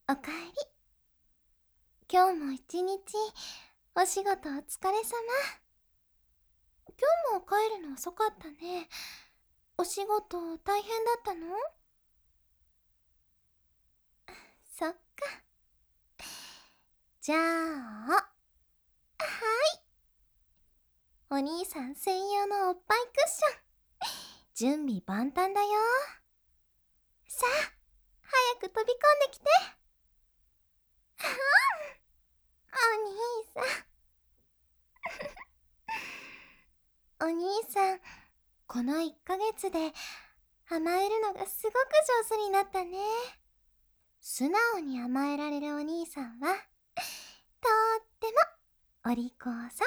おかえり。今日も一日お仕事お疲れ様。今日も帰るの遅かったね。お仕事大変だったの？そっか。じゃあ、はい。お兄さん専用のおっぱいクッション。準備万端だよ。さあ、早く飛び込んできて。お兄さん。お兄さん、この1ヶ月で甘えるのがすごく上手になったね。素直に甘えられるお兄さんは、とってもお利口さん。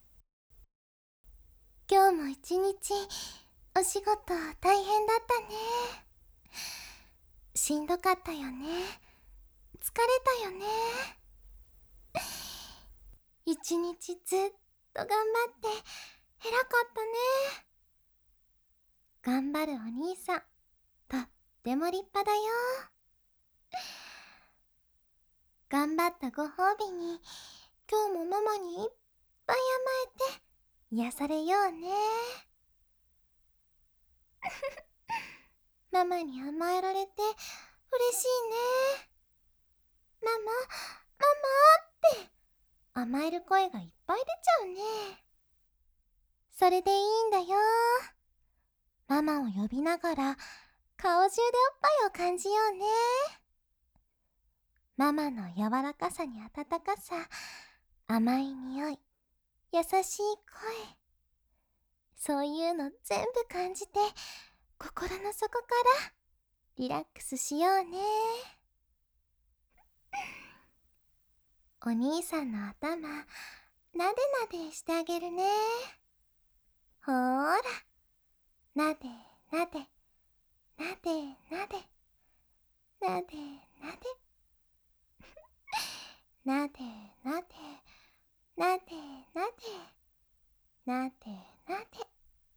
今日も一日お仕事大変だったね。しんどかったよね。疲れたよね。一日ずっと頑張って偉かったね。頑張るお兄さん、とっても立派だよ。頑張ったご褒美に今日もママにいっぱい甘えて癒されようね。ママに甘えられて嬉しいね。ママ、ママって甘える声がいっぱい出ちゃうね。それでいいんだよ。ママを呼びながら顔中でおっぱいを感じようね。ママの柔らかさに温かさ、甘い匂い、優しい声、そういうの全部感じて心の底からリラックスしようね。お兄さんの頭なでなでしてあげるね。ほーら、なでなでなでなでなでなでなでなでなでなでなでなで。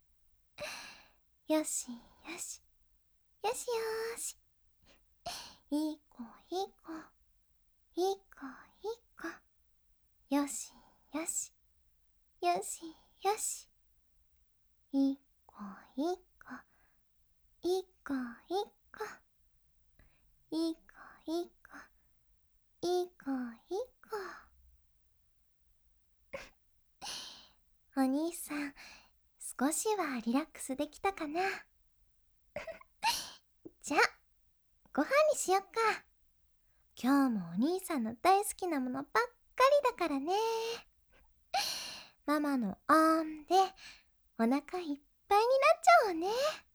よしよしよしよーし。いい子いい子いい子いい子。よしよしよしよし。いい子いい子いい子いい子いい子いい子いい子いい子。お兄さん、少しはリラックスできたかな？じゃあ、ご飯にしよっか。今日もお兄さんの大好きなものばっかりだからね。ママのあんでお腹いっぱいになっちゃおうね。